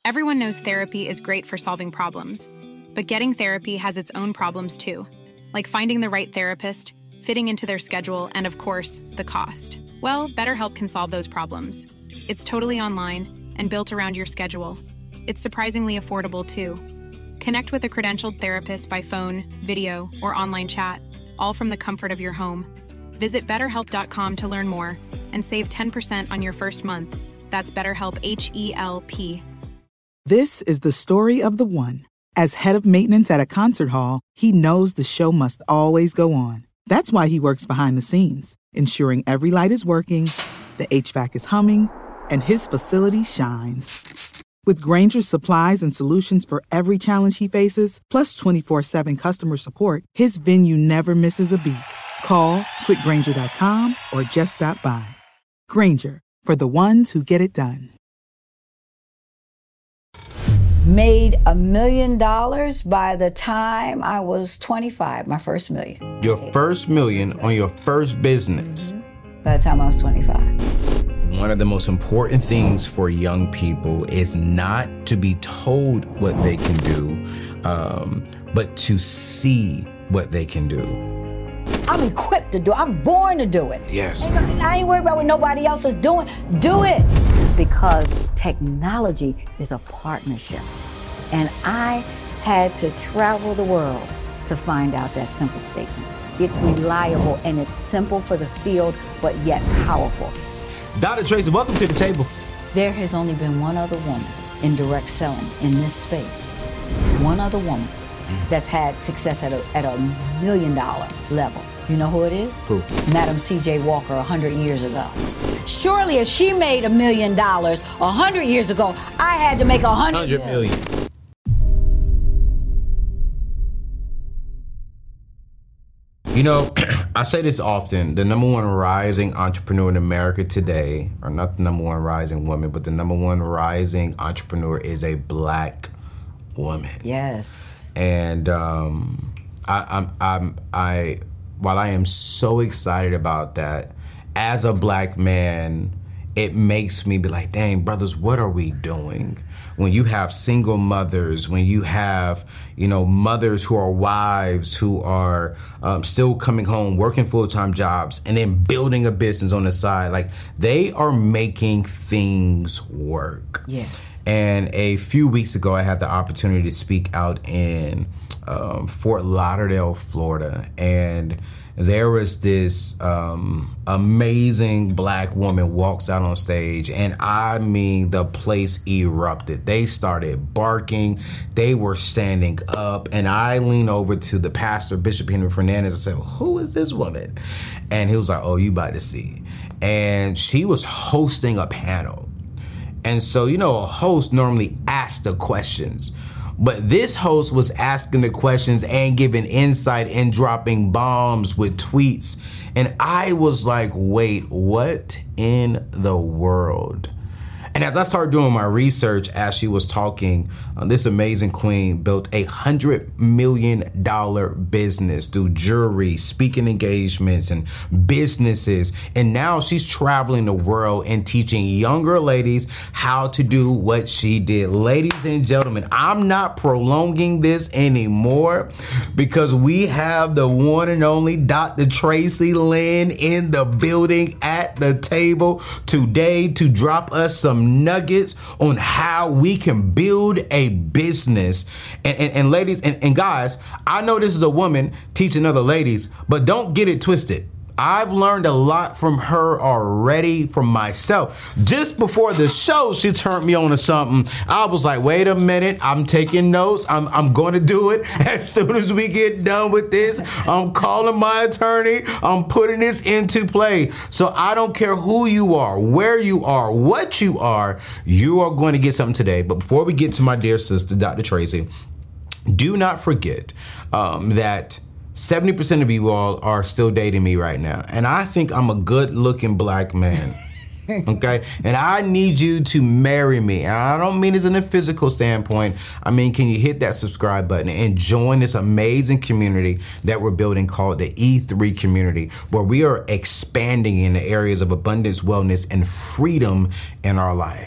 Everyone knows therapy is great for solving problems, but getting therapy has its own problems too, like finding the right therapist, fitting into their schedule, and of course, the cost. Well, BetterHelp can solve those problems. It's totally online and built around your schedule. It's surprisingly affordable too. Connect with a credentialed therapist by phone, video, or online chat, all from the comfort of your home. Visit BetterHelp.com to learn more and save 10% on your first month. That's BetterHelp, H-E-L-P. This is the story of the one. As head of maintenance at a concert hall, he knows the show must always go on. That's why he works behind the scenes, ensuring every light is working, the HVAC is humming, and his facility shines. With Grainger's supplies and solutions for every challenge he faces, plus 24/7 customer support, his venue never misses a beat. Call quickgrainger.com or just stop by. Grainger, for the ones who get it done. Made $1 million by the time I was 25, my first million. Your first million on your first business. By the time I was 25. One of the most important things for young people is not to be told what they can do, but to see what they can do. I'm equipped to do it. I'm born to do it. Yes. I ain't worried about what nobody else is doing. Do it. Because technology is a partnership. And I had to travel the world to find out that simple statement. It's reliable and it's simple for the field, but yet powerful. Dr. Tracy, welcome to the table. There has only been one other woman in direct selling in this space. One other woman that's had success at a $1 million level. You know who it is? Who? Madam C.J. Walker 100 years ago. Surely if she made $1 million 100 years ago, I had to make 100 million. You know, I say this often, the number one rising entrepreneur in America today, or not the number one rising woman, but the number one rising entrepreneur is a Black woman. Yes. And while I am so excited about that, as a Black man, it makes me be like, dang, brothers, what are we doing? When you have single mothers, when you have, mothers who are wives, who are still coming home, working full-time jobs, and then building a business on the side, like they are making things work. Yes. And a few weeks ago, I had the opportunity to speak out in Fort Lauderdale, Florida, and there was this amazing Black woman walks out on stage, and I mean, the place erupted. They started barking. They were standing up, and I leaned over to the pastor, Bishop Henry Fernandez, and said, who is this woman? And he was like, oh, you about to see. And she was hosting a panel. And so, a host normally asks the questions. But this host was asking the questions and giving insight and dropping bombs with tweets. And I was like, wait, what in the world? And as I started doing my research as she was talking, this amazing queen built $100 million business through jewelry, speaking engagements, and businesses. And now she's traveling the world and teaching younger ladies how to do what she did. Ladies and gentlemen, I'm not prolonging this anymore because we have the one and only Dr. Tracy Lynn in the building at the table today to drop us some nuggets on how we can build a business. And ladies and guys, I know this is a woman teaching other ladies, but don't get it twisted. I've learned a lot from her already, from myself. Just before the show, she turned me on to something. I was like, wait a minute, I'm taking notes. I'm going to do it as soon as we get done with this. I'm calling my attorney. I'm putting this into play. So I don't care who you are, where you are, what you are going to get something today. But before we get to my dear sister, Dr. Tracy, do not forget that 70% of you all are still dating me right now. And I think I'm a good looking Black man. Okay. And I need you to marry me. And I don't mean this in a physical standpoint. I mean, can you hit that subscribe button and join this amazing community that we're building called the E3 community, where we are expanding in the areas of abundance, wellness, and freedom in our life.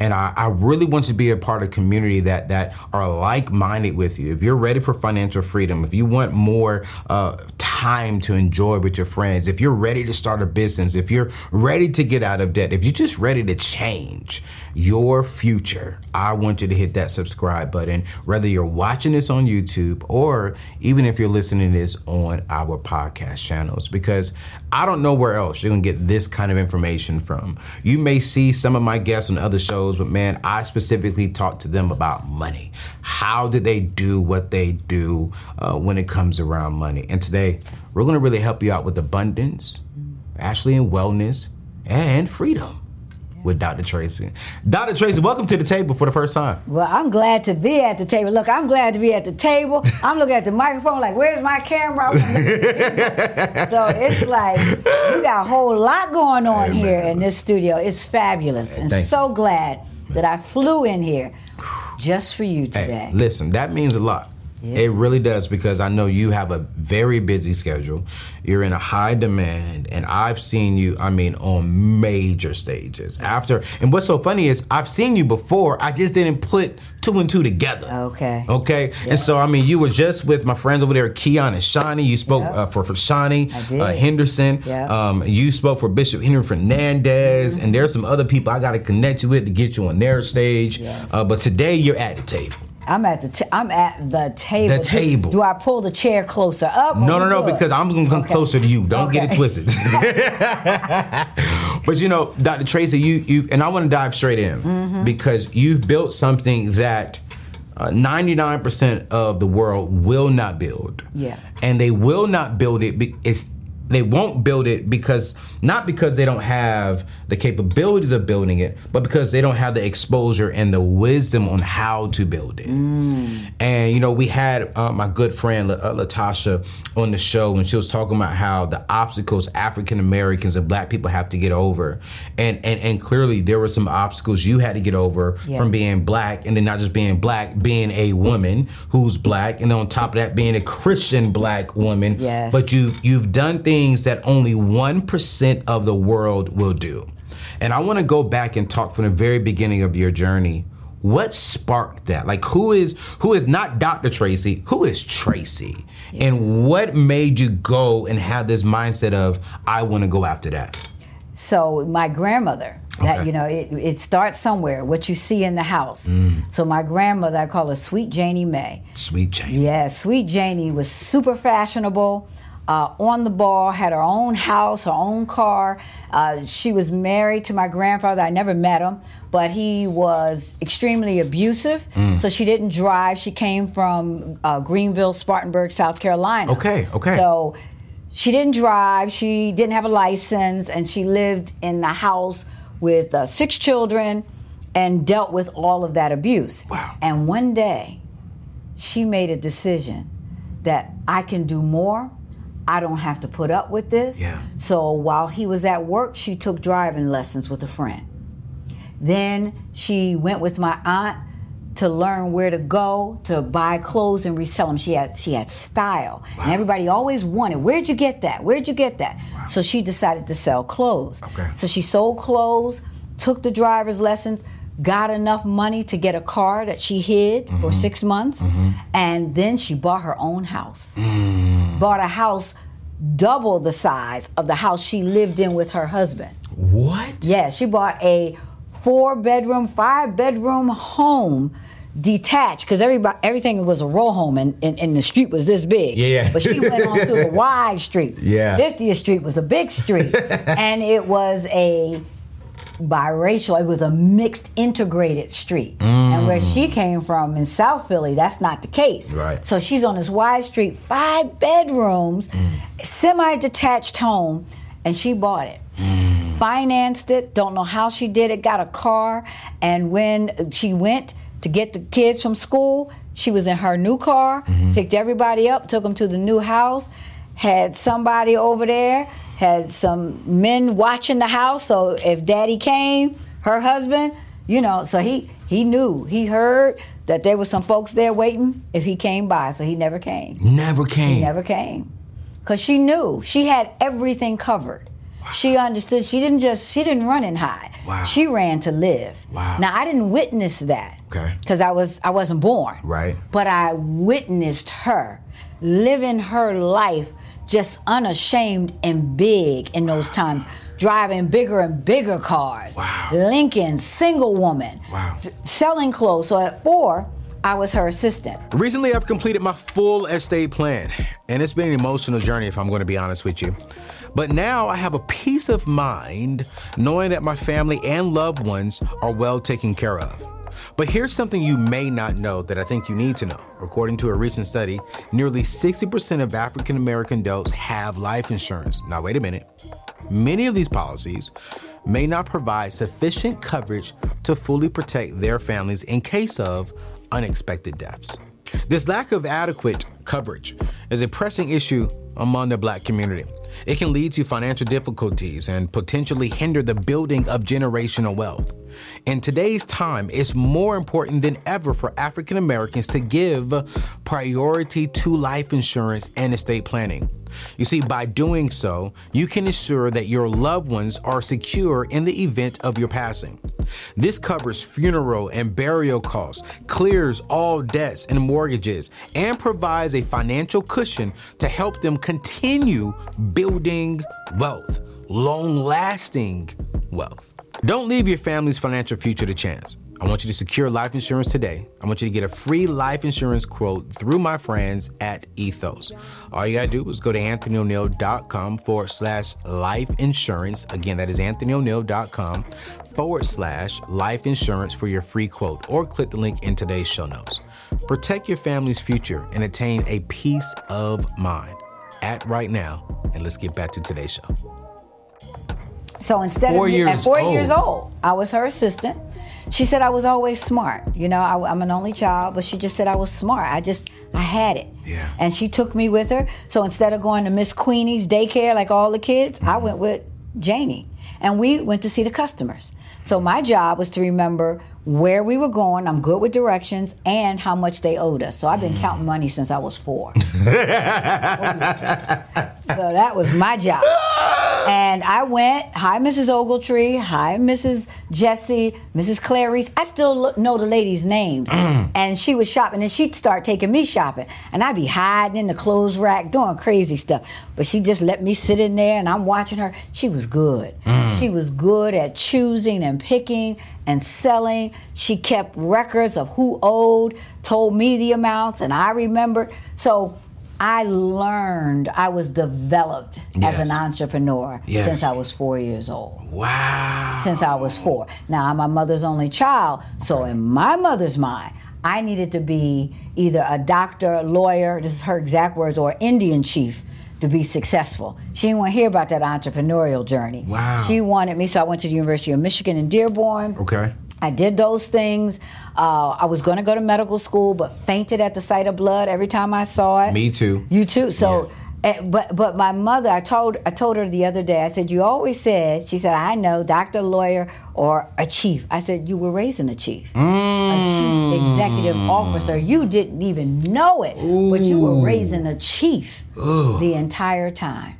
And I really want to be a part of a community that are like-minded with you. If you're ready for financial freedom, if you want more time to enjoy with your friends, if you're ready to start a business, if you're ready to get out of debt, if you're just ready to change your future, I want you to hit that subscribe button, whether you're watching this on YouTube or even if you're listening to this on our podcast channels, because I don't know where else you're going to get this kind of information from. You may see some of my guests on other shows, but man, I specifically talk to them about money. How did they do what they do when it comes around money? And today, we're going to really help you out with abundance, actually in wellness, and freedom with Dr. Tracy. Dr. Tracy, welcome to the table for the first time. Well, I'm glad to be at the table. Look, I'm glad to be at the table. I'm looking at the microphone like, where's my camera? So it's like, you got a whole lot going on here in this studio. It's fabulous. And so glad that I flew in here just for you today. Hey, listen, that means a lot. Yeah. It really does, because I know you have a very busy schedule. You're in a high demand, and I've seen you, on major stages. And what's so funny is I've seen you before, I just didn't put 2 and 2 together. Okay. Yeah. And so, you were just with my friends over there, Keon and Shawnee. You spoke for Shawnee Henderson. Yep. You spoke for Bishop Henry Fernandez, and there's some other people I got to connect you with to get you on their stage. Yes. But today you're at the table. I'm at the table. The table. Do I pull the chair closer up? No, because I'm going to come closer to you. Don't get it twisted. But Dr. Tracy, you and I want to dive straight in because you've built something that 99% of the world will not build. Yeah. And they will not build it. They won't build it not because they don't have the capabilities of building it, but because they don't have the exposure and the wisdom on how to build it. And, we had my good friend Latasha on the show, and she was talking about how the obstacles African Americans and Black people have to get over. And clearly there were some obstacles you had to get over from being Black, and then not just being Black, being a woman who's Black, and then on top of that, being a Christian Black woman. Yes. But you've done things that only 1% of the world will do. And I want to go back and talk from the very beginning of your journey. What sparked that? Like, who is not Dr. Tracy? Who is Tracy? Yeah. And what made you go and have this mindset of, I want to go after that? So my grandmother, it starts somewhere, what you see in the house. So my grandmother, I call her Sweet Janie May. Sweet Janie. Yeah, Sweet Janie was super fashionable. On the ball, had her own house, her own car. She was married to my grandfather. I never met him, but he was extremely abusive. So she didn't drive. She came from Greenville, Spartanburg, South Carolina. Okay. So she didn't drive. She didn't have a license, and she lived in the house with 6 children and dealt with all of that abuse. Wow. And one day, she made a decision that I can do more. I don't have to put up with this. Yeah. So while he was at work, she took driving lessons with a friend. Then she went with my aunt to learn where to go to buy clothes and resell them. She had style. Wow. And everybody always wanted, where'd you get that? Wow. So she decided to sell clothes. Okay. So she sold clothes, took the driver's lessons, got enough money to get a car that she hid for 6 months, and then she bought her own house. Bought a house double the size of the house she lived in with her husband. What? Yeah, she bought a 4-bedroom, 5-bedroom home, detached, because everything was a row home, and the street was this big. Yeah. But she went on to the wide street. Yeah. 50th Street was a big street, and it was a biracial. It was a mixed, integrated street. And where she came from in South Philly, that's not the case. Right. So she's on this wide street, 5 bedrooms, semi-detached home, and she bought it. Financed it, don't know how she did it, got a car, and when she went to get the kids from school, she was in her new car, picked everybody up, took them to the new house, had somebody over there, had some men watching the house, so if daddy came, her husband, so he knew, he heard that there was some folks there waiting if he came by, so he never came. Never came. He never came. Because she knew, she had everything covered. She understood. She didn't run and hide. Wow. She ran to live. Wow. Now, I didn't witness that. Okay. Because I wasn't born. Right. But I witnessed her living her life just unashamed and big in those times, driving bigger and bigger cars. Wow. Lincoln, single woman. Wow. Selling clothes. So at 4, I was her assistant. Recently, I've completed my full estate plan, and it's been an emotional journey, if I'm going to be honest with you. But now I have a peace of mind knowing that my family and loved ones are well taken care of. But here's something you may not know that I think you need to know. According to a recent study, nearly 60% of African American adults have life insurance. Now, wait a minute. Many of these policies may not provide sufficient coverage to fully protect their families in case of unexpected deaths. This lack of adequate coverage is a pressing issue among the Black community. It can lead to financial difficulties and potentially hinder the building of generational wealth. In today's time, it's more important than ever for African Americans to give priority to life insurance and estate planning. You see, by doing so, you can ensure that your loved ones are secure in the event of your passing. This covers funeral and burial costs, clears all debts and mortgages, and provides a financial cushion to help them continue building wealth, long-lasting wealth. Don't leave your family's financial future to chance. I want you to secure life insurance today. I want you to get a free life insurance quote through my friends at Ethos. All you gotta do is go to anthonyoneal.com/life insurance. Again, that is anthonyoneal.com/life insurance for your free quote, or click the link in today's show notes. Protect your family's future and attain a peace of mind. Act right now, and let's get back to today's show. So instead of at 4 years old, I was her assistant. She said I was always smart. You know, I'm an only child, but she just said I was smart. I had it. Yeah. And she took me with her. So instead of going to Miss Queenie's daycare like all the kids, I went with Janie. And we went to see the customers. So my job was to remember where we were going. I'm good with directions and how much they owed us. So I've been counting money since I was 4. So that was my job. And I went, hi, Mrs. Ogletree, hi, Mrs. Jessie, Mrs. Clarice. I still know the ladies' names. And she was shopping, and she'd start taking me shopping. And I'd be hiding in the clothes rack, doing crazy stuff. But she just let me sit in there, and I'm watching her. She was good. She was good at choosing and picking and selling. She kept records of who owed, told me the amounts, and I remembered. So I learned, I was developed as an entrepreneur since I was 4 years old. Wow. Since I was 4. Now, I'm my mother's only child, so in my mother's mind, I needed to be either a doctor, a lawyer, this is her exact words, or Indian chief to be successful. She didn't want to hear about that entrepreneurial journey. Wow. She wanted me, so I went to the University of Michigan in Dearborn. Okay. I did those things. I was going to go to medical school, but fainted at the sight of blood every time I saw it. Me too. You too. So, yes. But my mother, I told her the other day. I said, you always said. She said, I know, doctor, lawyer, or a chief. I said, you were raising a chief, a chief executive officer. You didn't even know it, but you were raising a chief the entire time.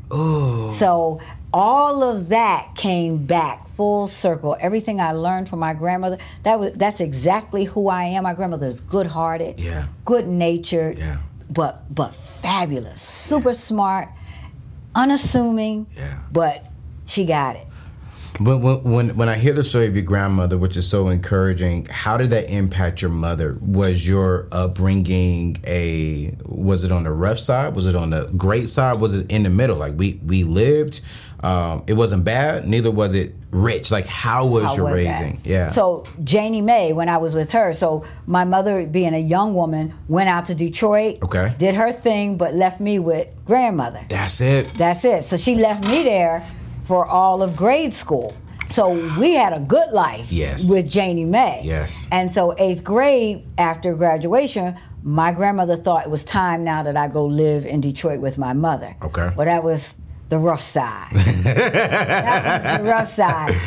So all of that came back full circle. Everything I learned from my grandmother, that's exactly who I am. My grandmother is good-hearted, good-natured, but fabulous, super smart, unassuming, but she got it. But when I hear the story of your grandmother, which is so encouraging, how did that impact your mother? Was your upbringing was it on the rough side? Was it on the great side? Was it in the middle? Like we lived, it wasn't bad, neither was it rich. Like how was your raising? That? Yeah. So Janie Mae, when I was with her, so my mother being a young woman, went out to Detroit, did her thing, but left me with grandmother. That's it. So she left me there for all of grade school. So we had a good life with Janie Mae. Yes. And so 8th grade, after graduation, my grandmother thought it was time now that I go live in Detroit with my mother. Okay. But that was the rough side. That was the rough side.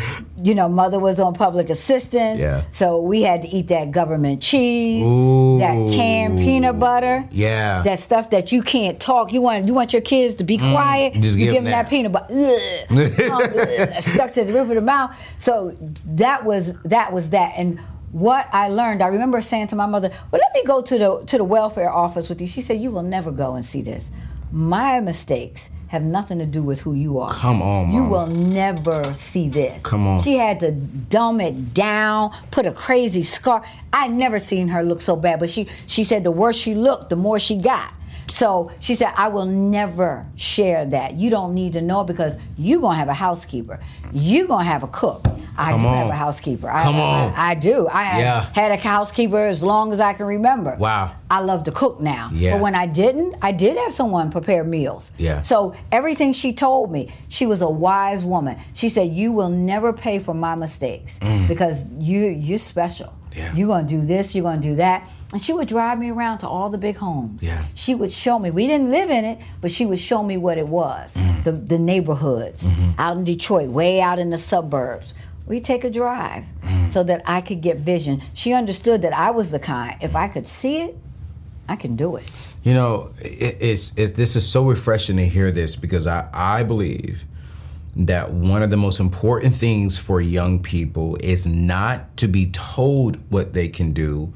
mother was on public assistance. Yeah. So we had to eat that government cheese, Ooh. that canned peanut butter. Yeah. That stuff that you can't talk. You want your kids to be quiet. Just you give give them them that peanut butter. Ugh, stuck to the roof of the mouth. So that was that. And what I learned, I remember saying to my mother, well, let me go to the welfare office with you. She said, you will never go and see this. My mistakes have nothing to do with who you are. Come on, Mama. You will never see this. Come on. She had to dumb it down, put a crazy scar. I never seen her look so bad, but she said the worse she looked, the more she got. So she said, I will never share that. You don't need to know it because you're going to have a housekeeper. You're going to have a cook. I do have a housekeeper. I do. I had a housekeeper as long as I can remember. Wow. I love to cook now. Yeah. But when I didn't, I did have someone prepare meals. Yeah. So everything she told me, she was a wise woman. She said, you will never pay for my mistakes because you're special. Yeah. You're going to do this, you're going to do that. And she would drive me around to all the big homes. Yeah. She would show me. We didn't live in it, but she would show me what it was. The neighborhoods out in Detroit, way out in the suburbs. We'd take a drive so that I could get vision. She understood that I was the kind, if I could see it, I can do it. This is so refreshing to hear this because I believe that one of the most important things for young people is not to be told what they can do,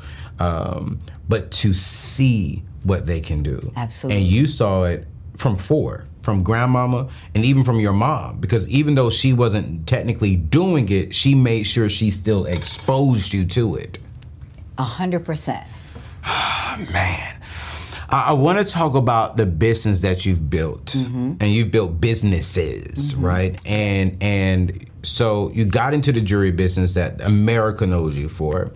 but to see what they can do. Absolutely. And you saw it from grandmama and even from your mom, because even though she wasn't technically doing it, she made sure she still exposed you to it. 100%. Man. I want to talk about the business that you've built, and you've built businesses, right? And so you got into the jewelry business that America knows you for.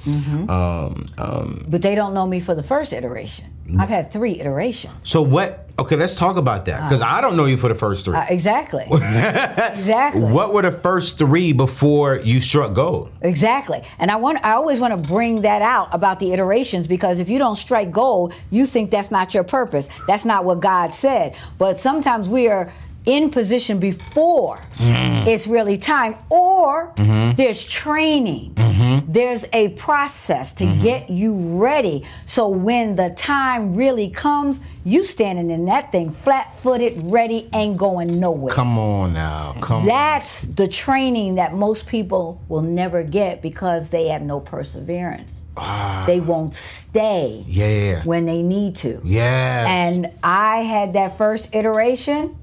But they don't know me for the first iteration. I've had 3 iterations. So what? Okay, let's talk about that because I don't know you for the first 3. Exactly. Exactly. What were the first 3 before you struck gold? Exactly. And I always want to bring that out about the iterations because if you don't strike gold, you think that's not your purpose. That's not what God said. But sometimes we are in position before it's really time, or there's training. There's a process to get you ready. So when the time really comes, you standing in that thing flat-footed, ready, ain't going nowhere. Come on now. That's the training that most people will never get because they have no perseverance. They won't stay when they need to. Yes. And I had that first iteration.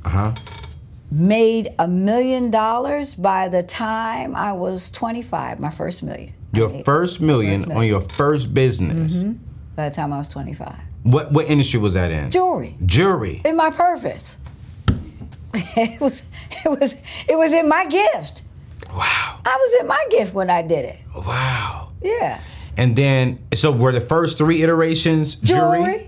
Made $1 million by the time I was 25, my first million. Your first million on your first business. By the time I was 25. What industry was that in? Jewelry. Jewelry. In my purpose. It was in my gift. Wow. I was in my gift when I did it. Wow. Yeah. And then, so were the first 3 iterations jewelry?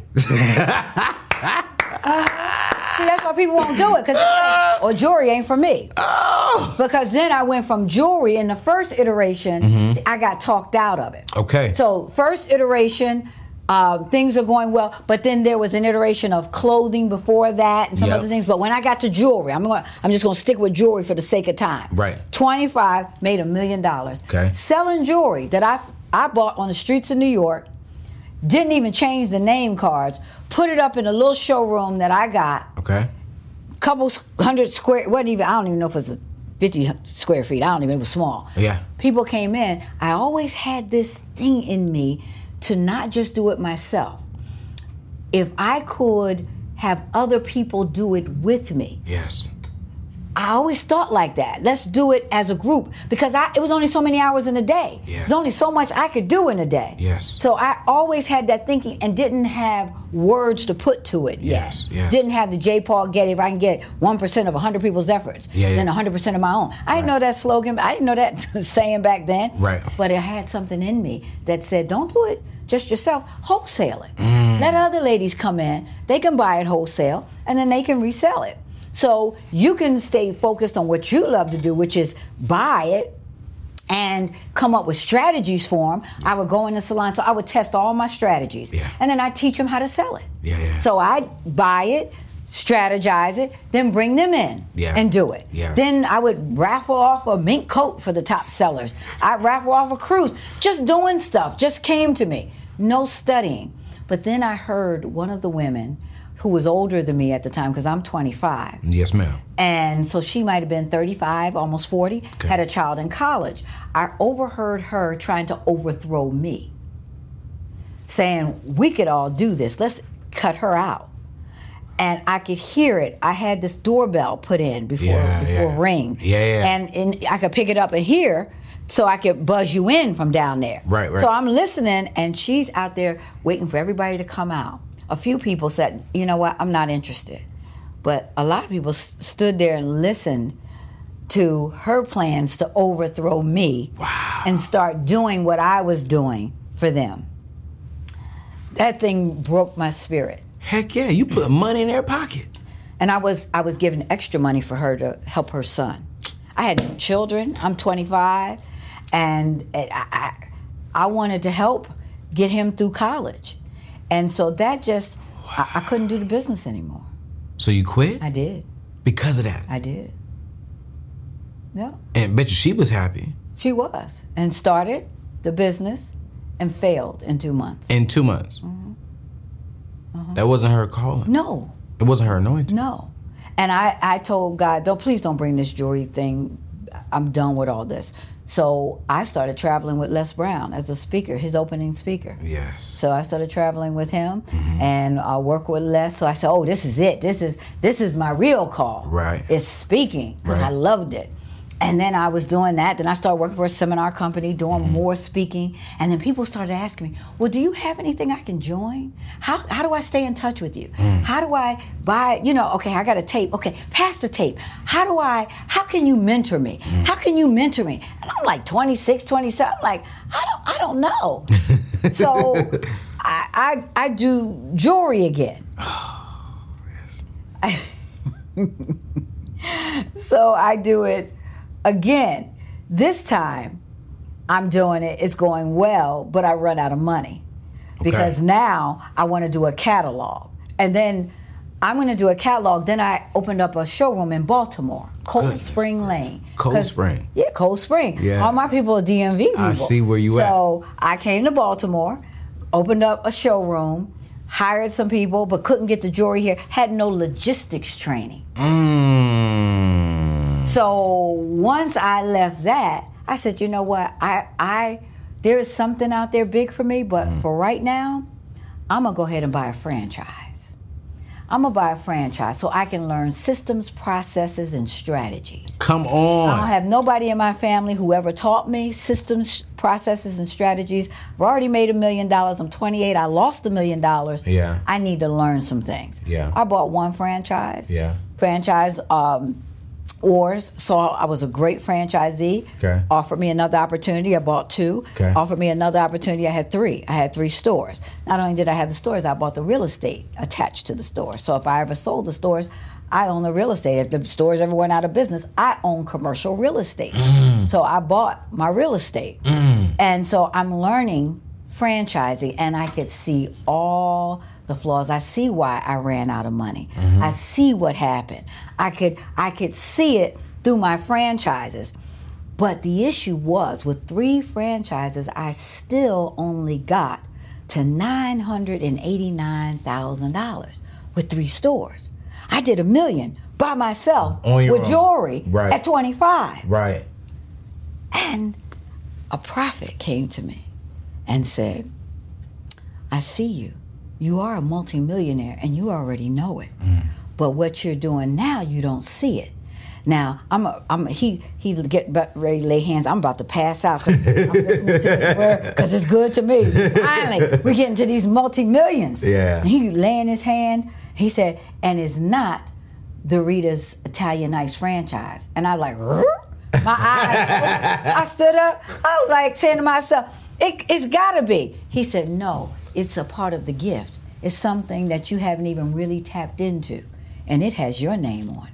See, that's why people won't do it, or jewelry ain't for me. Because then I went from jewelry in the first iteration, I got talked out of it. Okay. So first iteration, things are going well, but then there was an iteration of clothing before that and some other things. But when I got to jewelry, I'm just going to stick with jewelry for the sake of time. Right. 25, made $1 million. Okay. Selling jewelry that I bought on the streets of New York. Didn't even change the name cards. Put it up in a little showroom that I got. Okay. Couple hundred square, I don't even know if it was 50 square feet. I don't even, it was small. Yeah. People came in. I always had this thing in me to not just do it myself. If I could have other people do it with me. Yes. I always thought like that. Let's do it as a group because it was only so many hours in a day. Yes. There's only so much I could do in a day. Yes. So I always had that thinking and didn't have words to put to it Yes. yet. Yes. Didn't have the J. Paul Getty, if I can get 1% of 100 people's efforts, then 100% of my own. I didn't know that slogan. I didn't know that saying back then. Right. But it had something in me that said, don't do it just yourself. Wholesale it. Let other ladies come in. They can buy it wholesale, and then they can resell it. So you can stay focused on what you love to do, which is buy it and come up with strategies for them. I would go in the salon, so I would test all my strategies. And then I teach them how to sell it. So I buy it, strategize it, then bring them in and do it. Yeah. Then I would raffle off a mink coat for the top sellers. I'd raffle off a cruise. Just doing stuff just came to me. No studying. But then I heard one of the women who was older than me at the time, because I'm 25. Yes, ma'am. And so she might have been 35, almost 40, had a child in college. I overheard her trying to overthrow me, saying, we could all do this. Let's cut her out. And I could hear it. I had this doorbell put in before ring. And I could pick it up and hear, so I could buzz you in from down there. Right. So I'm listening, and she's out there waiting for everybody to come out. A few people said, you know what, I'm not interested. But a lot of people stood there and listened to her plans to overthrow me and start doing what I was doing for them. That thing broke my spirit. Heck yeah, you put money in their pocket. And I was giving extra money for her to help her son. I had children, I'm 25, and I wanted to help get him through college. And so that just, I couldn't do the business anymore. So you quit? I did. Because of that? I did. Yeah. And bet you she was happy. She was. And started the business and failed in 2 months. In 2 months? That wasn't her calling? No. It wasn't her anointing? No. And I told God, please don't bring this jewelry thing. I'm done with all this. So I started traveling with Les Brown as a speaker, his opening speaker. Yes. So I started traveling with him and I work with Les. So I said, oh, this is it. This is my real call. Right. It's speaking, because I loved it. And then I was doing that. Then I started working for a seminar company, doing more speaking. And then people started asking me, well, do you have anything I can join? How do I stay in touch with you? How do I buy, okay, I got a tape. Okay, pass the tape. How can you mentor me? How can you mentor me? And I'm like 26, 27. I'm like, I don't know. So I do jewelry again. Oh, yes. So I do it again. This time I'm doing it, it's going well, but I run out of money. Because now I want to do a catalog. And then I'm going to do a catalog. Then I opened up a showroom in Baltimore, Cold Spring Lane. Cold Spring? Yeah, Cold Spring. Yeah. All my people are DMV people. I see where you at. So I came to Baltimore, opened up a showroom, hired some people, but couldn't get the jewelry here, had no logistics training. So once I left that, I said, you know what, there is something out there big for me, but for right now, I'm gonna go ahead and buy a franchise. I'm gonna buy a franchise so I can learn systems, processes, and strategies. Come on. I don't have nobody in my family who ever taught me systems, processes, and strategies. I've already made $1 million. I'm 28. I lost $1 million. Yeah. I need to learn some things. Yeah. I bought one franchise. Yeah. Franchise, Oars saw I was a great franchisee. Okay. Offered me another opportunity. I bought 2. Okay. Offered me another opportunity. I had 3. I had 3 stores. Not only did I have the stores, I bought the real estate attached to the store. So if I ever sold the stores, I own the real estate. If the stores ever went out of business, I own commercial real estate. So I bought my real estate. And so I'm learning franchising, and I could see all the flaws. I see why I ran out of money. I see what happened. I could see it through my franchises. But the issue was, with 3 franchises, I still only got to $989,000 with 3 stores. I did $1 million by myself with jewelry at 25. Right. And a prophet came to me and said, I see you. You are a multimillionaire and you already know it. But what you're doing now, you don't see it. Now, he get ready to lay hands. I'm about to pass out because I'm listening to this word because it's good to me. Finally, we're getting to these multi-millions. Yeah. And he laying his hand. He said, and it's not the Rita's Italian Nights franchise. And I like, my eyes. I stood up. I was like saying to myself, it's got to be. He said, no, it's a part of the gift. It's something that you haven't even really tapped into, and it has your name on it.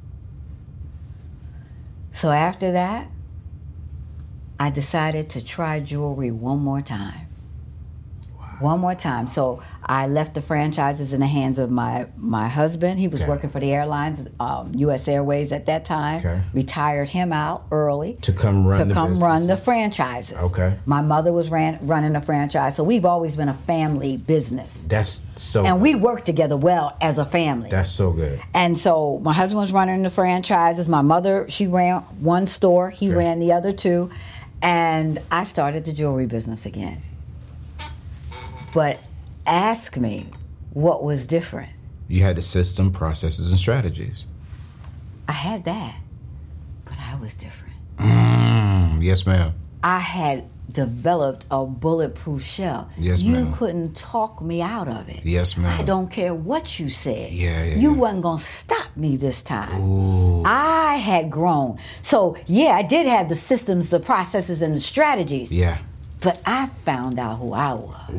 So after that, I decided to try jewelry one more time. Wow. One more time. So I left the franchises in the hands of my husband. He was working for the airlines, U.S. Airways at that time. Okay. Retired him out early. To come run the franchises. Okay. My mother was running the franchise. So we've always been a family business. That's so And good. we work together well as a family. That's so good. And so my husband was running the franchises. My mother, she ran one store. He ran the other two. And I started the jewelry business again. But ask me what was different. You had the system, processes, and strategies. I had that, but I was different. Yes, ma'am. I had developed a bulletproof shell. Yes, ma'am. You couldn't talk me out of it. Yes, ma'am. I don't care what you said. Yeah. You wasn't going to stop me this time. Ooh. I had grown. So, yeah, I did have the systems, the processes, and the strategies. Yeah. But I found out who I was.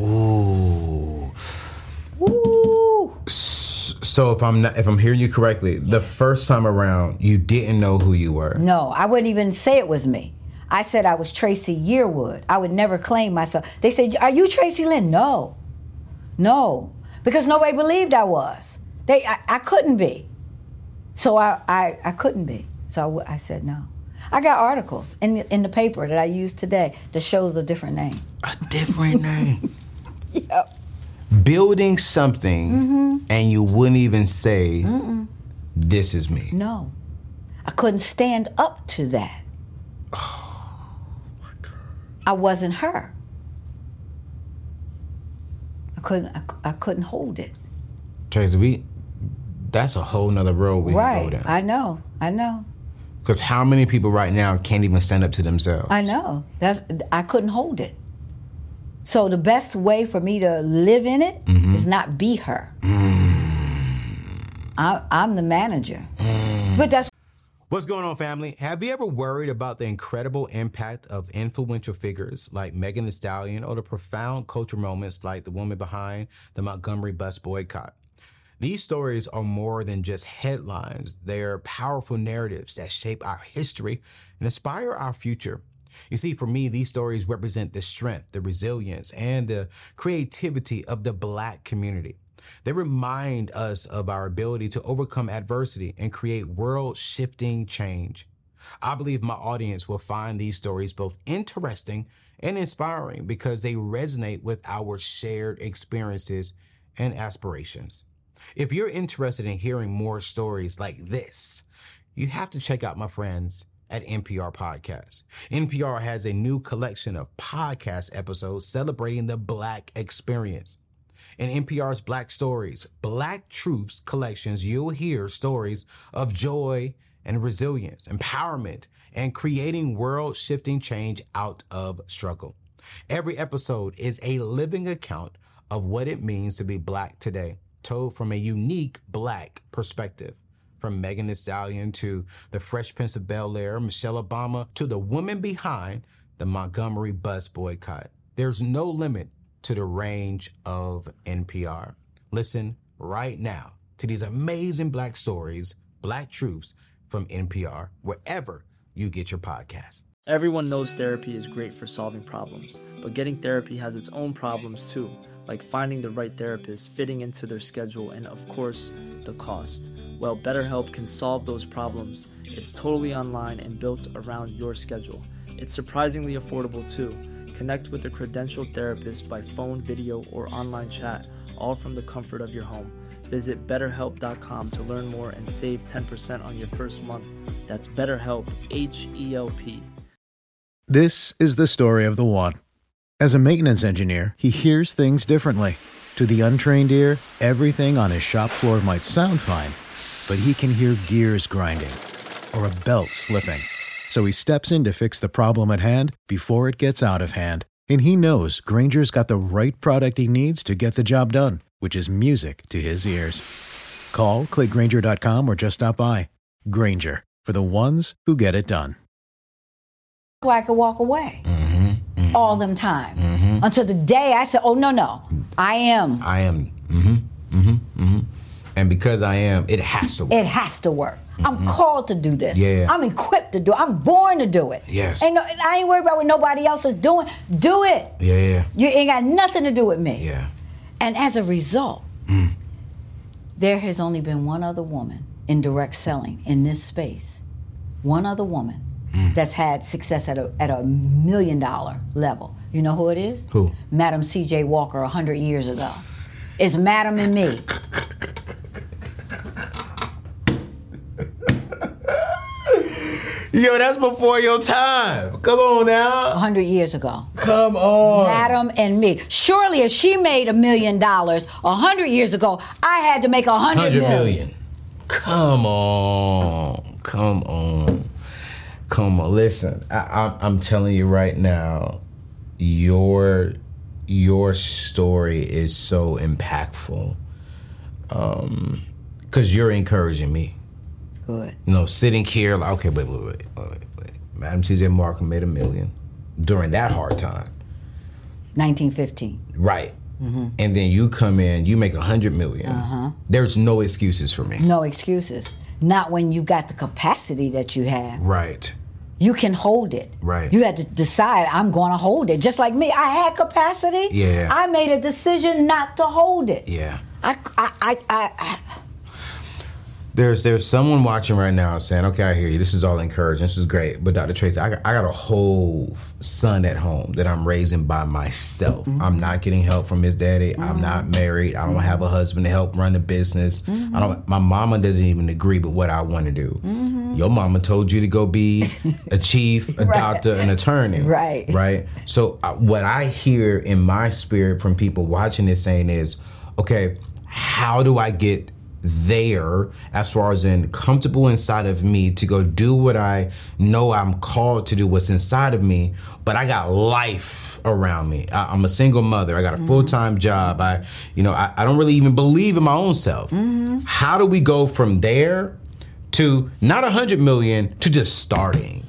Ooh. So if I'm hearing you correctly, the first time around, you didn't know who you were. No, I wouldn't even say it was me. I said I was Tracy Yearwood. I would never claim myself. They said, "Are you Tracy Lynn?" No, because nobody believed I was. I couldn't be. So I couldn't be. So I said no. I got articles in the paper that I use today that shows a different name. A different name. Yep. Building something and you wouldn't even say, this is me. No. I couldn't stand up to that. Oh, my God. I wasn't her. I couldn't hold it. Tracy, that's a whole nother road we can go down. I know. Because how many people right now can't even stand up to themselves? I know. I couldn't hold it. So the best way for me to live in it is not be her. I'm the manager. But that's. What's going on, family? Have you ever worried about the incredible impact of influential figures like Megan Thee Stallion or the profound cultural moments like the woman behind the Montgomery bus boycott? These stories are more than just headlines. They're powerful narratives that shape our history and inspire our future. You see, for me, these stories represent the strength, the resilience, and the creativity of the Black community. They remind us of our ability to overcome adversity and create world-shifting change. I believe my audience will find these stories both interesting and inspiring because they resonate with our shared experiences and aspirations. If you're interested in hearing more stories like this, you have to check out my friends at NPR Podcast. NPR has a new collection of podcast episodes celebrating the Black experience. In NPR's Black Stories, Black Truths collections, you'll hear stories of joy and resilience, empowerment, and creating world-shifting change out of struggle. Every episode is a living account of what it means to be Black today, told from a unique Black perspective. From Megan Thee Stallion to the Fresh Prince of Bel-Air, Michelle Obama, to the woman behind the Montgomery bus boycott. There's no limit to the range of NPR. Listen right now to these amazing Black stories, Black Truths from NPR, wherever you get your podcasts. Everyone knows therapy is great for solving problems, but getting therapy has its own problems too, like finding the right therapist, fitting into their schedule, and of course, the cost. Well, BetterHelp can solve those problems. It's totally online and built around your schedule. It's surprisingly affordable too. Connect with a credentialed therapist by phone, video, or online chat, all from the comfort of your home. Visit BetterHelp.com to learn more and save 10% on your first month. That's BetterHelp, H-E-L-P. This is the story of the one. As a maintenance engineer, he hears things differently. To the untrained ear, everything on his shop floor might sound fine, but he can hear gears grinding or a belt slipping. So he steps in to fix the problem at hand before it gets out of hand. And he knows Grainger's got the right product he needs to get the job done, which is music to his ears. Call, click Grainger.com, or just stop by. Grainger, for the ones who get it done. I could walk away all them times until the day I said, oh, no, I am. And because I am, it has to work. It has to work. I'm called to do this. Yeah. I'm equipped to do it. I'm born to do it. Yes. I ain't worried about what nobody else is doing. Do it. Yeah. You ain't got nothing to do with me. Yeah. And as a result, there has only been one other woman in direct selling in this space. One other woman that's had success at a $1 million level. You know who it is? Who? Madam C.J. Walker 100 years ago. It's Madam and me. Yo, that's before your time. Come on now. 100 years ago. Come on. Madam and me. Surely if she made $1 million 100 years ago, I had to make 100 million. Come on. Come on. Come on. Listen, I'm telling you right now, your story is so impactful. Because you're encouraging me. Good. You know, sitting here like, okay, wait. Madam C.J. Markham made $1 million during that hard time. 1915. Right. And then you come in, you make $100 million. There's no excuses for me. No excuses. Not when you got the capacity that you have. Right. You can hold it. Right. You had to decide, I'm going to hold it. Just like me, I had capacity. Yeah. I made a decision not to hold it. Yeah. I There's someone watching right now saying, okay, I hear you. This is all encouraging. This is great. But Dr. Tracy, I got a whole son at home that I'm raising by myself. I'm not getting help from his daddy. I'm not married. I don't have a husband to help run the business. My mama doesn't even agree with what I want to do. Your mama told you to go be a chief, a doctor, an attorney. Right. Right? So what I hear in my spirit from people watching this saying is, okay, how do I get there as far as in comfortable inside of me to go do what I know I'm called to do, what's inside of me, but I got life around me. I'm a single mother. I got a full-time job. I don't really even believe in my own self. How do we go from there to not 100 million to just starting?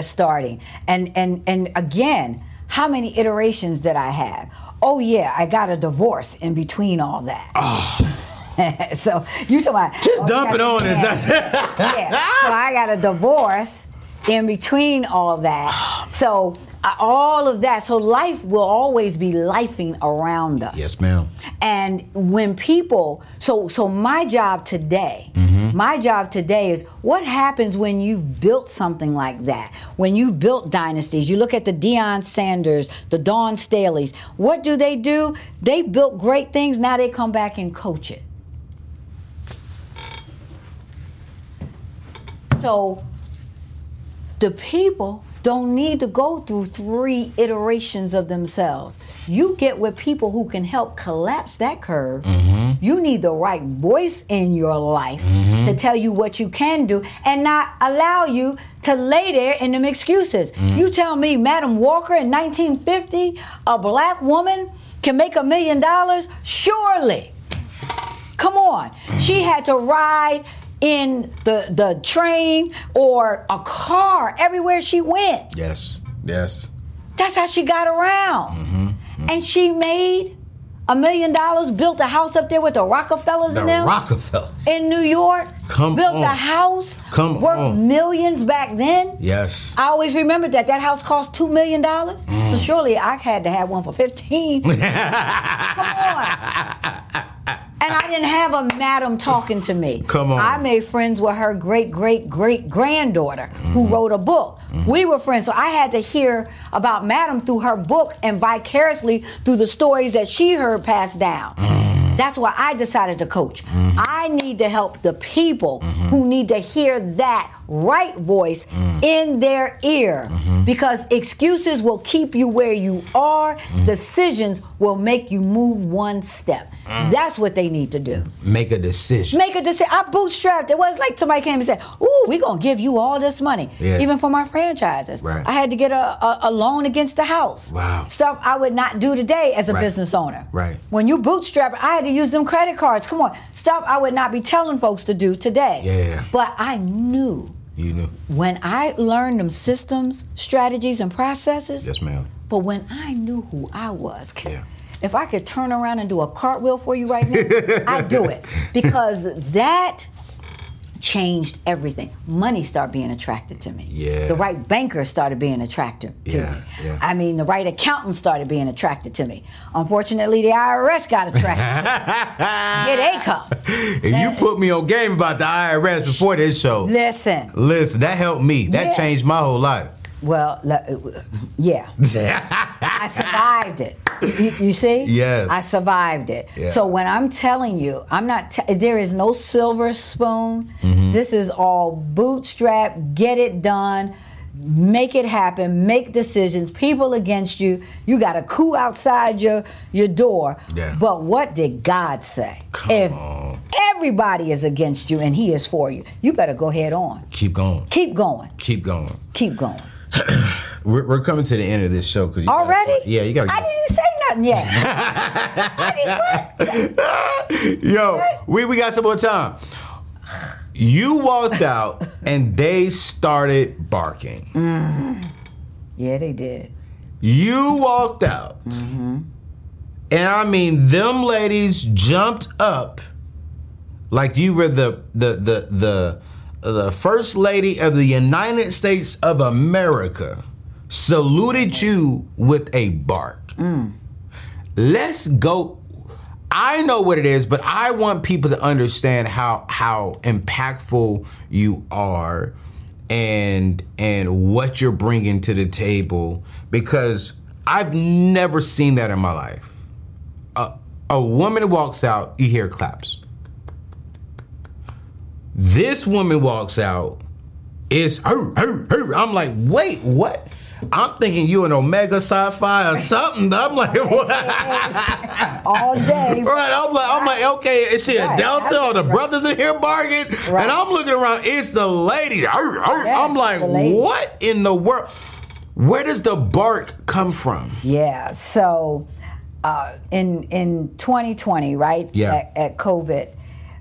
And again, how many iterations did I have? Oh yeah, I got a divorce in between all that. So you talking about just dump it on us. Yeah. So I got a divorce in between all of that. So all of that. So life will always be lifing around us. Yes, ma'am. And when people, so my job today is what happens when you've built something like that, when you built dynasties. You look at the Deion Sanders, the Dawn Staleys. What do? They built great things. Now they come back and coach it. So the people don't need to go through 3 iterations of themselves. You get with people who can help collapse that curve. You need the right voice in your life to tell you what you can do and not allow you to lay there in them excuses. You tell me Madam Walker in 1950, a black woman can make $1 million? Surely. Come on. She had to ride in the train or a car everywhere she went. Yes. That's how she got around. And she made $1 million, built a house up there with the Rockefellers in them. Rockefellers. In New York. Built a house. Worth millions back then. Yes. I always remember that house cost $2 million. So surely I had to have one for 15. Come on. And I didn't have a madam talking to me. Come on. I made friends with her great-great-great-granddaughter who wrote a book. We were friends, so I had to hear about madam through her book and vicariously through the stories that she heard passed down. That's why I decided to coach. I need to help the people who need to hear that right voice in their ear, because excuses will keep you where you are. Decisions will make you move one step. That's what they need to do. Make a decision. I bootstrapped. It wasn't like somebody came and said, ooh, we're going to give you all this money. Yeah. Even for my franchises. Right. I had to get a loan against the house. Wow. Stuff I would not do today as a business owner. Right. When you bootstrap, I had to use them credit cards. Come on. Stuff I would not be telling folks to do today. Yeah. But I knew. You knew. When I learned them systems, strategies, and processes. Yes, ma'am. But when I knew who I was. Yeah. if I could turn around and do a cartwheel for you right now, I'd do it. Because that changed everything. Money started being attracted to me. Yeah. The right banker started being attracted to me. Yeah. I mean, the right accountant started being attracted to me. Unfortunately, the IRS got attracted. Yeah, they come. And you put me on game about the IRS before this show. Listen, that helped me. That changed my whole life. well, yeah. I survived it. You see? Yes. I survived it. Yeah. So when I'm telling you, I'm not. There is no silver spoon. Mm-hmm. This is all bootstrap. Get it done. Make it happen. Make decisions. People against you. You got a coup outside your door. Yeah. But what did God say? If everybody is against you and He is for you, you better go head on. Keep going. Keep going. Keep going. Keep going. We're coming to the end of this show because Already? You gotta. I didn't say nothing yet. Yo, we got some more time. You walked out and they started barking. Yeah, they did. You walked out, and I mean, them ladies jumped up like you were the first lady of the United States of America. Saluted you with a bark. Let's go. I know what it is, but I want people to understand how impactful you are and what you're bringing to the table, because I've never seen that in my life. A woman walks out, you hear claps. This woman walks out, it's I'm like, wait, what? I'm thinking you an Omega Sci-Fi or something. I'm like, what? All day. Right, I'm like, okay, is she a Delta or the brothers in here bargaining? Right. And I'm looking around, it's the lady. I'm like, what in the world? Where does the bark come from? Yeah, so in 2020, right? Yeah. At COVID,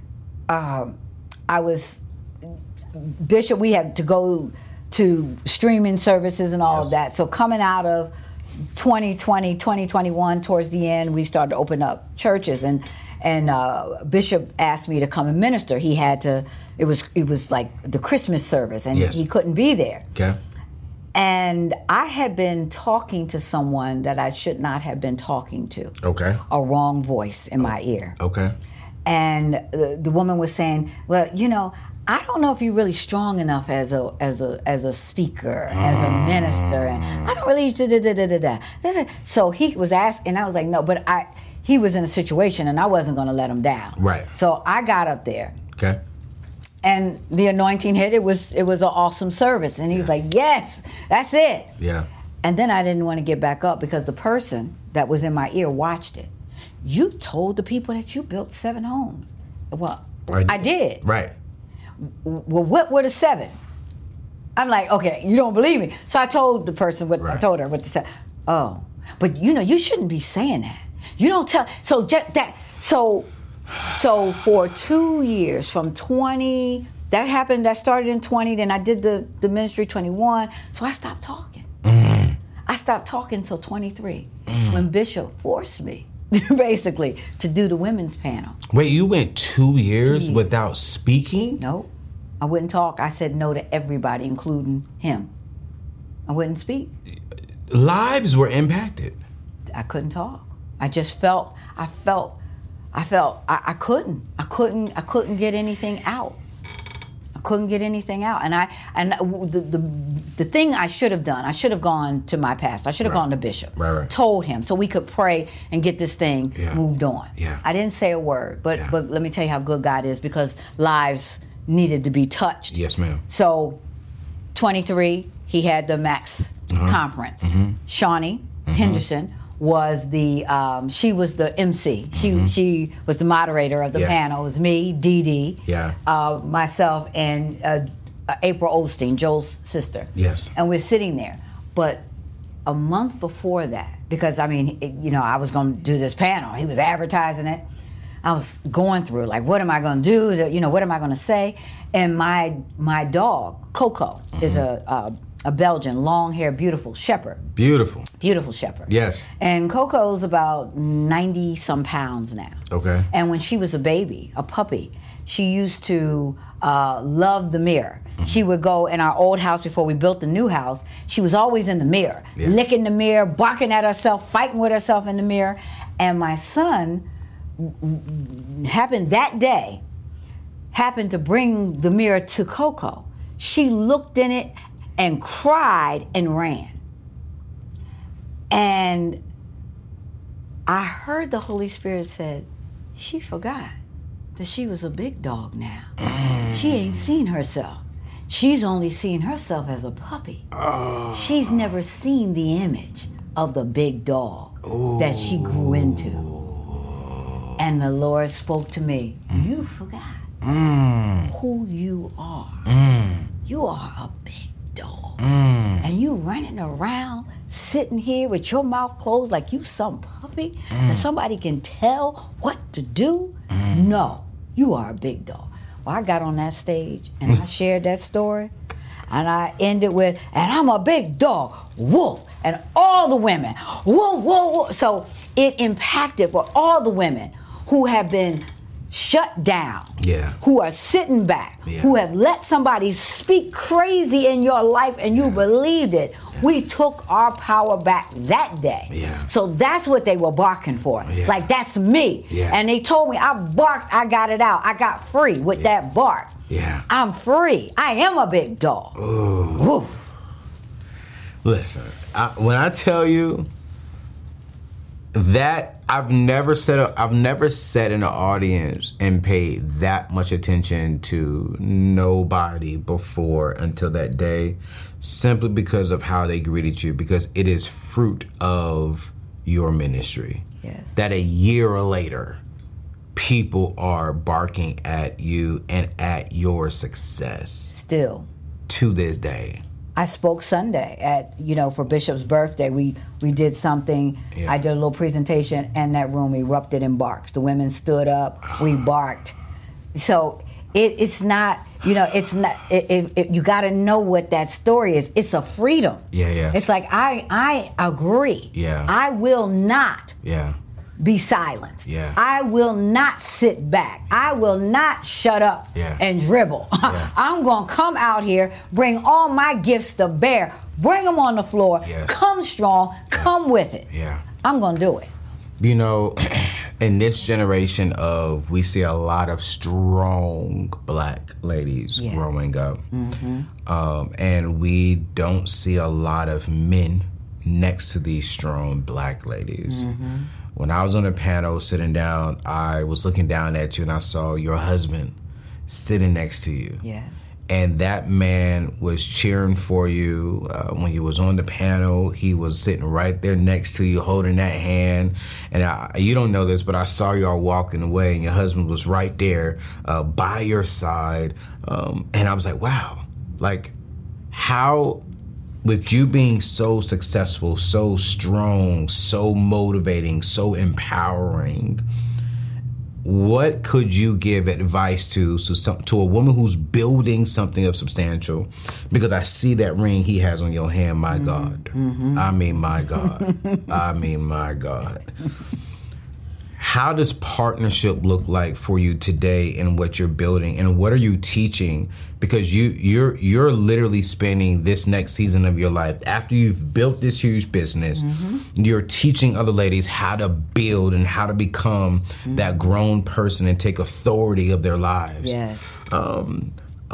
Bishop, we had to go to streaming services and all of that. So coming out of 2020, 2021, towards the end, we started to open up churches, and Bishop asked me to come and minister. He had to. It was like the Christmas service, and he couldn't be there. Okay. And I had been talking to someone that I should not have been talking to. Okay. A wrong voice in my ear. Okay. And the woman was saying, well, I don't know if you're really strong enough as a speaker, as a minister, and I don't really So he was asking, and I was like, no, but he was in a situation, and I wasn't going to let him down. Right. So I got up there. Okay. And the anointing hit. It was an awesome service, and he was like, yes, that's it. Yeah. And then I didn't want to get back up because the person that was in my ear watched it. You told the people that you built 7 homes. Well, I did. Right. Well, what were the 7? I'm like, okay, you don't believe me. So I told the person what I told her what to say. Oh, but you shouldn't be saying that. You don't tell. So just that. So for 2 years, from 20, that happened. That started in 20. Then I did the ministry 21. So I stopped talking. I stopped talking until 23, when Bishop forced me, basically, to do the women's panel. Wait, you went 2 years without speaking? Nope. I wouldn't talk. I said no to everybody, including him. I wouldn't speak. Lives were impacted. I couldn't talk. I just felt. I couldn't get anything out. I couldn't get anything out. And the thing I should have done, I should have gone to my pastor. I should have gone to Bishop. Right. Told him so we could pray and get this thing moved on. Yeah. I didn't say a word, but let me tell you how good God is, because lives needed to be touched. Yes, ma'am. So 23, he had the Max conference. Shawnee Henderson was she was the MC. She was the moderator of the panel. It was me, Dee Dee, myself, and April Osteen, Joel's sister. Yes. And we're sitting there. But a month before that, because I was going to do this panel. He was advertising it. I was going through, like, what am I going to do? What am I going to say? And my dog, Coco, is a a Belgian, long hair, beautiful shepherd. Beautiful. Beautiful shepherd. Yes. And Coco's about 90 some pounds now. Okay. And when she was a baby, a puppy, she used to love the mirror. Mm-hmm. She would go in our old house before we built the new house. She was always in the mirror, licking the mirror, barking at herself, fighting with herself in the mirror. And my son happened to bring the mirror to Coco. She looked in it and cried and ran. And I heard the Holy Spirit said, she forgot that she was a big dog now. She ain't seen herself. She's only seen herself as a puppy. She's never seen the image of the big dog that she grew into. And the Lord spoke to me, you forgot who you are. You are a big dog. And you running around, sitting here with your mouth closed like you some puppy that somebody can tell what to do? No, you are a big dog. Well, I got on that stage and I shared that story. And I ended with, and I'm a big dog, wolf. And all the women, wolf, wolf, wolf. So it impacted for all the women who have been shut down, who are sitting back, who have let somebody speak crazy in your life and you believed it. We took our power back that day. So that's what they were barking for. Like, that's me. And they told me, I barked, I got it out. I got free with that bark. I'm free. I am a big dog. Woof. Listen, when I tell you that, I've never sat in an audience and paid that much attention to nobody before until that day, simply because of how they greeted you, because it is fruit of your ministry. Yes. That a year later, people are barking at you and at your success. Still. To this day. I spoke Sunday at, for Bishop's birthday. We did something. I did a little presentation, and that room erupted in barks. The women stood up. We barked. So it's not, it's not. You got to know what that story is. It's a freedom. It's like I agree. I will not. Be silenced. I will not sit back. I will not shut up and dribble. I'm going to come out here, bring all my gifts to bear, bring them on the floor, come strong, come with it. I'm going to do it. In this generation we see a lot of strong black ladies growing up. And we don't see a lot of men next to these strong black ladies. When I was on the panel sitting down, I was looking down at you and I saw your husband sitting next to you. Yes. And that man was cheering for you when you was on the panel. He was sitting right there next to you, holding that hand. And you don't know this, but I saw y'all walking away and your husband was right there by your side. And I was like, wow, like how... With you being so successful, so strong, so motivating, so empowering, what could you give advice to a woman who's building something of substantial? Because I see that ring he has on your hand, my God. I mean, my God. I mean, my God. How does partnership look like for you today in what you're building, and what are you teaching? Because you're literally spending this next season of your life after you've built this huge business. You're teaching other ladies how to build and how to become that grown person and take authority of their lives. Yes. And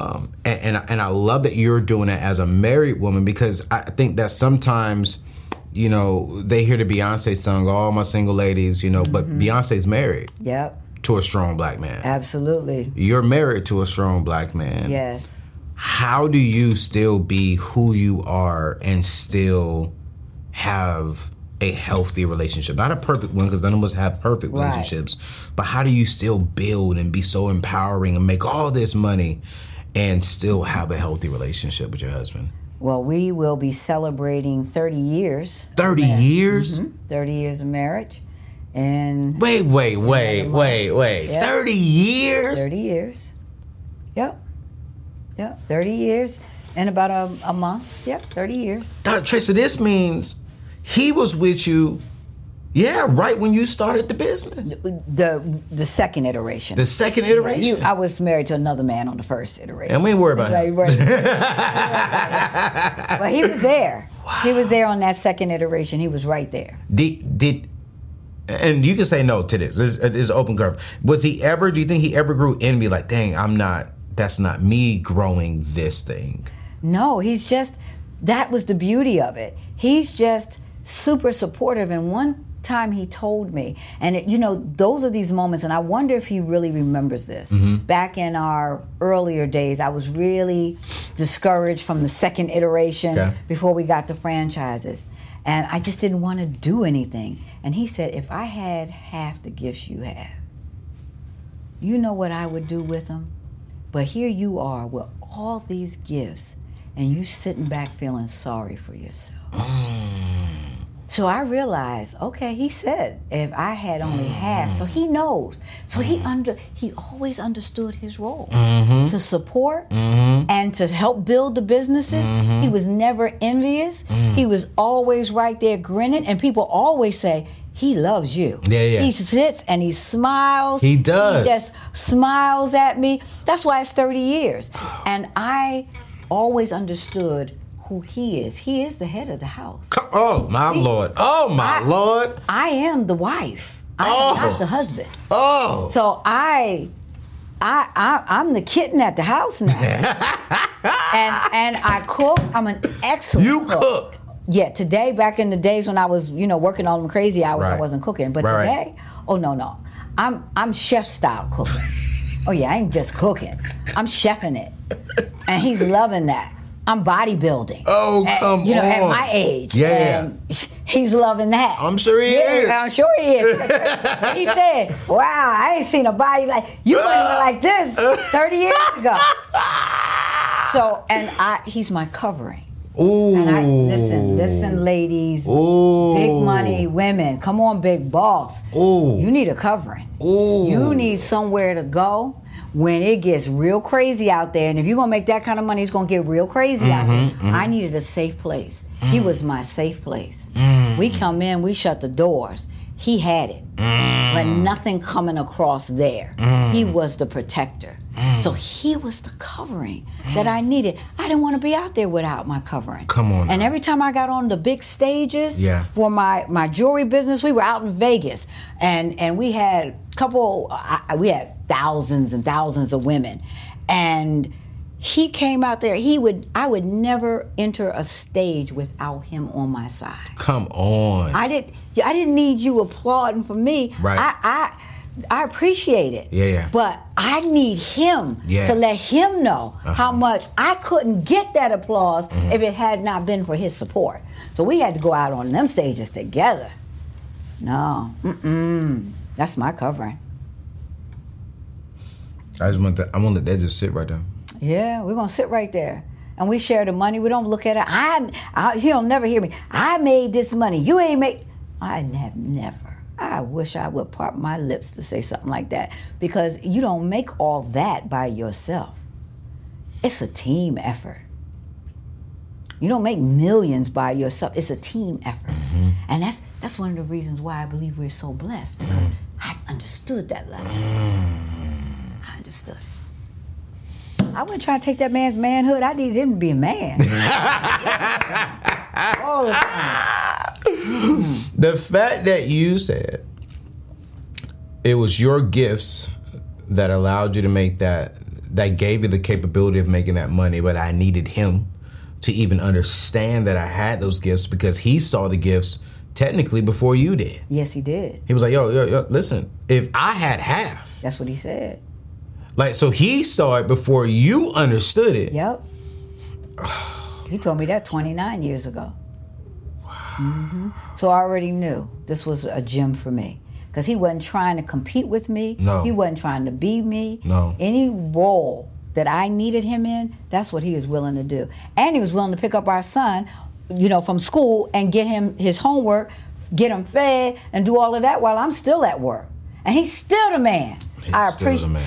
I love that you're doing it as a married woman, because I think that sometimes, they hear the Beyonce song, all my single ladies, but Beyonce's married. Yep. To a strong black man. Absolutely. You're married to a strong black man. Yes. How do you still be who you are and still have a healthy relationship? Not a perfect one, because none of us have perfect relationships, but how do you still build and be so empowering and make all this money and still have a healthy relationship with your husband? Well, we will be celebrating 30 years. 30 years? 30 years of marriage. And wait. Yep. 30 years? 30 years. Yep. 30 years. In about a month. Yep, 30 years. Tracy, this means he was with you, right when you started the business. The second iteration. The second iteration? I was married to another man on the first iteration. And we ain't worried about him. But he was there. Wow. He was there on that second iteration. He was right there. And you can say no to this. It's open curve. Do you think he ever grew envy like, dang, that's not me growing this thing? No, that was the beauty of it. He's just super supportive. And one time he told me, and those are these moments, and I wonder if he really remembers this. Mm-hmm. Back in our earlier days, I was really discouraged from the second iteration before we got the franchises. And I just didn't want to do anything. And he said, if I had half the gifts you have, you know what I would do with them? But here you are with all these gifts, and you sitting back feeling sorry for yourself. So I realized, okay, he said, if I had only half, so he knows. So he always understood his role, to support and to help build the businesses. He was never envious. He was always right there grinning, and people always say, he loves you. Yeah. He sits and he smiles. He does. He just smiles at me. That's why it's 30 years. And I always understood who he is. He is the head of the house. Oh, my Lord. Oh, my Lord. I am the wife. I am not the husband. Oh. So I'm the kitten at the house now. and I cook. I'm an excellent cook. You cook? Yeah, today, back in the days when I was, working all them crazy hours, I wasn't cooking. But today, oh, no. I'm chef-style cooking. Oh, yeah, I ain't just cooking. I'm chefing it. And he's loving that. I'm bodybuilding. Oh, come on. At my age. Yeah. And he's loving that. I'm sure he is. I'm sure he is. He said, wow, I ain't seen a body like, you wasn't like this 30 years ago. So, and he's my covering. Ooh. And listen, ladies, big money women, come on, big boss. Ooh. You need a covering. Ooh. You need somewhere to go when it gets real crazy out there. And if you're gonna make that kind of money, it's gonna get real crazy out there. I needed a safe place. He was my safe place. We come in, we shut the doors. He had it. But nothing coming across there. He was the protector. So he was the covering that I needed. I didn't want to be out there without my covering. Come on. And every time I got on the big stages for my jewelry business, we were out in Vegas. And we had we had thousands and thousands of women. And he came out there. I would never enter a stage without him on my side. Come on. I didn't need you applauding for me. Right. I appreciate it. Yeah. But I need him to let him know how much I couldn't get that applause if it had not been for his support. So we had to go out on them stages together. No. That's my covering. I'm gonna let that just sit right there. Yeah, we're gonna sit right there. And we share the money. We don't look at it. He'll never hear me. I made this money. You ain't made. I have never. I wish I would part my lips to say something like that, because you don't make all that by yourself. It's a team effort. You don't make millions by yourself. It's a team effort. And that's one of the reasons why I believe we're so blessed, because I understood that lesson. I understood it. I wasn't trying to take that man's manhood. I needed him to be a man. All the time. The fact that you said it was your gifts that allowed you to make that gave you the capability of making that money, but I needed him to even understand that I had those gifts, because he saw the gifts technically before you did. Yes, he did. He was like, yo, listen, if I had half. That's what he said. Like, so he saw it before you understood it. Yep. He told me that 29 years ago. Wow. So I already knew this was a gem for me, because he wasn't trying to compete with me. No. He wasn't trying to be me. No. Any role that I needed him in, that's what he was willing to do. And he was willing to pick up our son, from school and get him his homework, get him fed, and do all of that while I'm still at work. And he's still the man. He's still the man.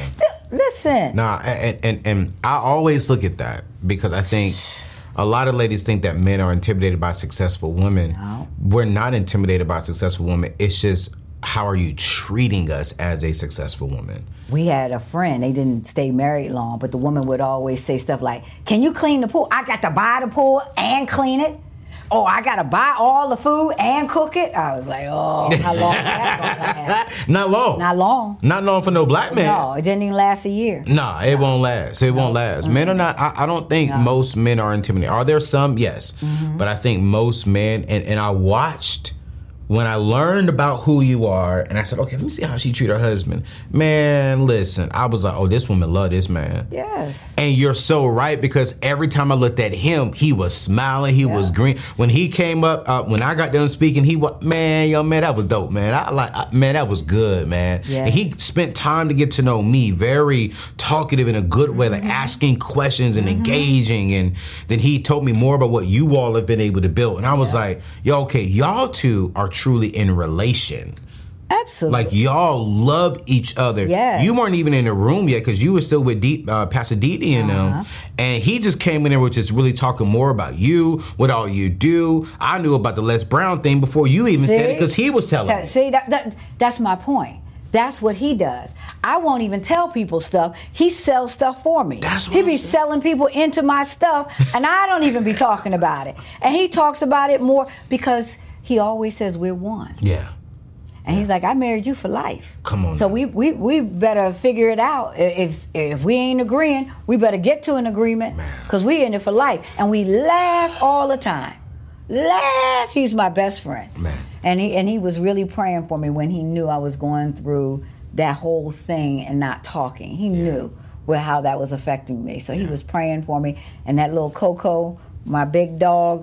listen. Nah, and I always look at that because I think a lot of ladies think that men are intimidated by successful women. No. We're not intimidated by successful women. It's just, how are you treating us as a successful woman? We had a friend, they didn't stay married long, but the woman would always say stuff like, can you clean the pool? I got to buy the pool and clean it. Oh, I got to buy all the food and cook it. I was like, oh, how long is that going to last? Not long. Not long. Not long for no black man. No, it didn't even last a year. Nah, it won't last. It won't last. Men are not, I don't think most men are intimidated. Are there some? Yes. But I think most men, and I watched, when I learned about who you are, and I said, okay, let me see how she treat her husband. Man, listen, I was like, oh, this woman love this man. Yes. And you're so right, because every time I looked at him, he was smiling, he was green. When he came up, when I got done speaking, he was, man, that was dope, man. Man, that was good, man. Yeah. And he spent time to get to know me, very talkative in a good way, like asking questions and engaging. And then he told me more about what you all have been able to build. And I was like, yo, okay, y'all two are truly in relation. Absolutely. Like, y'all love each other. Yes. You weren't even in the room yet because you were still with Pastor Didi and them. And he just came in there with just really talking more about you, what all you do. I knew about the Les Brown thing before you even said it because he was telling me. See, that's my point. That's what he does. I won't even tell people stuff. He sells stuff for me. That's what he I'm be saying. selling people into my stuff, and I don't even be talking about it. And he talks about it more because he always says we're one. Yeah. And he's like, I married you for life. Come on. So we better figure it out. If we ain't agreeing, we better get to an agreement because we in it for life. And we laugh all the time. Laugh. He's my best friend. Man. And he was really praying for me when he knew I was going through that whole thing and not talking. He knew how that was affecting me. So he was praying for me. And that little Coco, my big dog,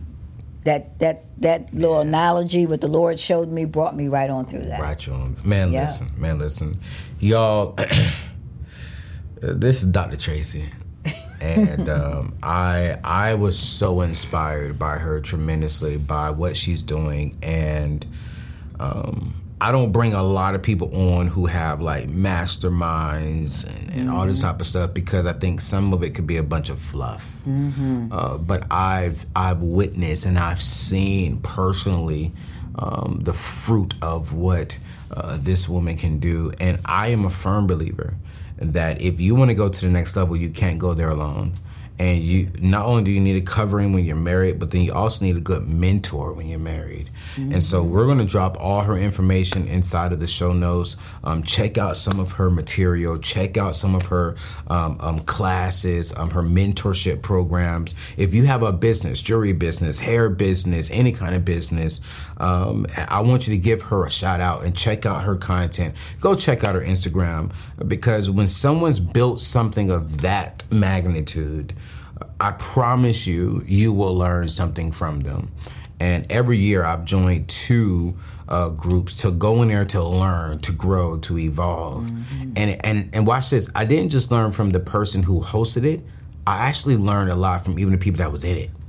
that little analogy what the Lord showed me brought me right on through that. Right on. Man, listen. Y'all, this is Dr. Tracy. And I was so inspired by her tremendously, by what she's doing. And I don't bring a lot of people on who have like masterminds and all this type of stuff because I think some of it could be a bunch of fluff. But I've witnessed and I've seen personally the fruit of what this woman can do. And I am a firm believer that if you want to go to the next level, you can't go there alone. And you not only do you need a covering when you're married, but then you also need a good mentor when you're married. And so we're going to drop all her information inside of the show notes. Check out some of her material. Check out some of her classes, her mentorship programs. If you have a business, jewelry business, hair business, any kind of business, I want you to give her a shout out and check out her content. Go check out her Instagram, because when someone's built something of that magnitude, I promise you, you will learn something from them. And every year I've joined 2 groups to go in there to learn, to grow, to evolve. And watch this. I didn't just learn from the person who hosted it. I actually learned a lot from even the people that was in it.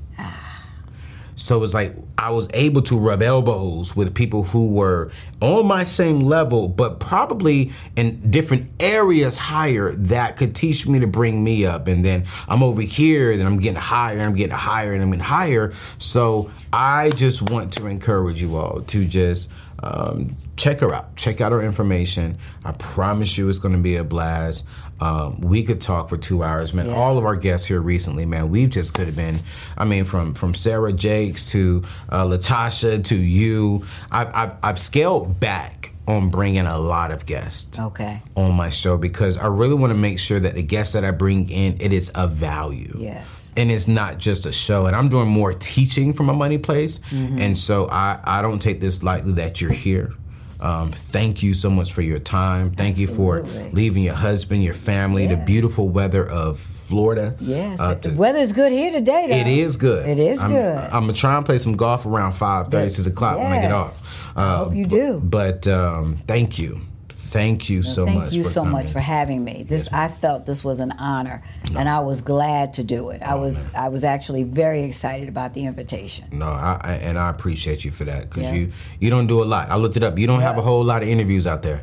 So it's like I was able to rub elbows with people who were on my same level, but probably in different areas higher that could teach me to bring me up. And then I'm over here, then I'm getting higher, and I'm getting higher, and I'm getting higher. So I just want to encourage you all to just check her out. Check out her information. I promise you it's going to be a blast. We could talk for 2 hours, man. All of our guests here recently, man, we just could have been, I mean, from Sarah Jakes to Latasha to you. I've scaled back on bringing a lot of guests on my show because I really want to make sure that the guests that I bring in, it is of value. Yes. And it's not just a show. And I'm doing more teaching from a money place. And so I don't take this lightly that you're here. Thank you so much for your time. Thank you for leaving your husband, your family, the beautiful weather of Florida. Yes, the weather's good here today, though. It is good. It is good. I'm going to try and play some golf around 5:30, 6 o'clock when I get off. I hope you do. But thank you. Thank you so much. Thank you so much for having me. I felt this was an honor, and I was glad to do it. I was actually very excited about the invitation. No, I appreciate you for that, because you don't do a lot. I looked it up. You don't have a whole lot of interviews out there.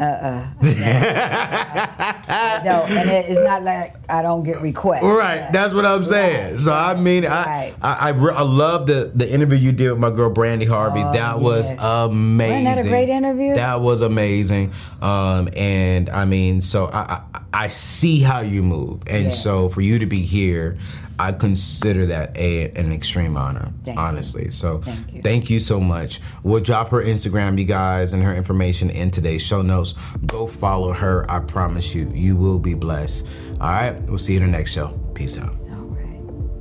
No, and it's not like I don't get requests. Right, that's what I'm saying. Right. So I mean, I love the interview you did with my girl Brandy Harvey. That was amazing. Wasn't that a great interview? That was amazing. And I mean, so I see how you move, and so for you to be here, I consider that an extreme honor, honestly. So thank you so much. We'll drop her Instagram, you guys, and her information in today's show notes. Go follow her. I promise you, you will be blessed. All right, we'll see you in the next show. Peace out. All right.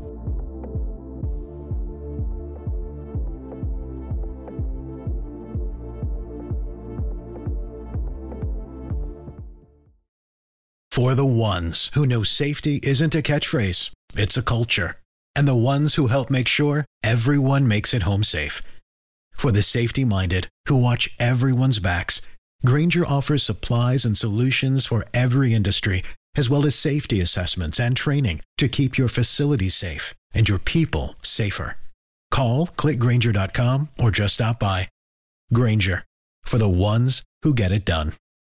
For the ones who know safety isn't a catchphrase, it's a culture. And the ones who help make sure everyone makes it home safe. For the safety-minded who watch everyone's backs, Grainger offers supplies and solutions for every industry, as well as safety assessments and training to keep your facilities safe and your people safer. Call, click Grainger.com, or just stop by. Grainger, for the ones who get it done.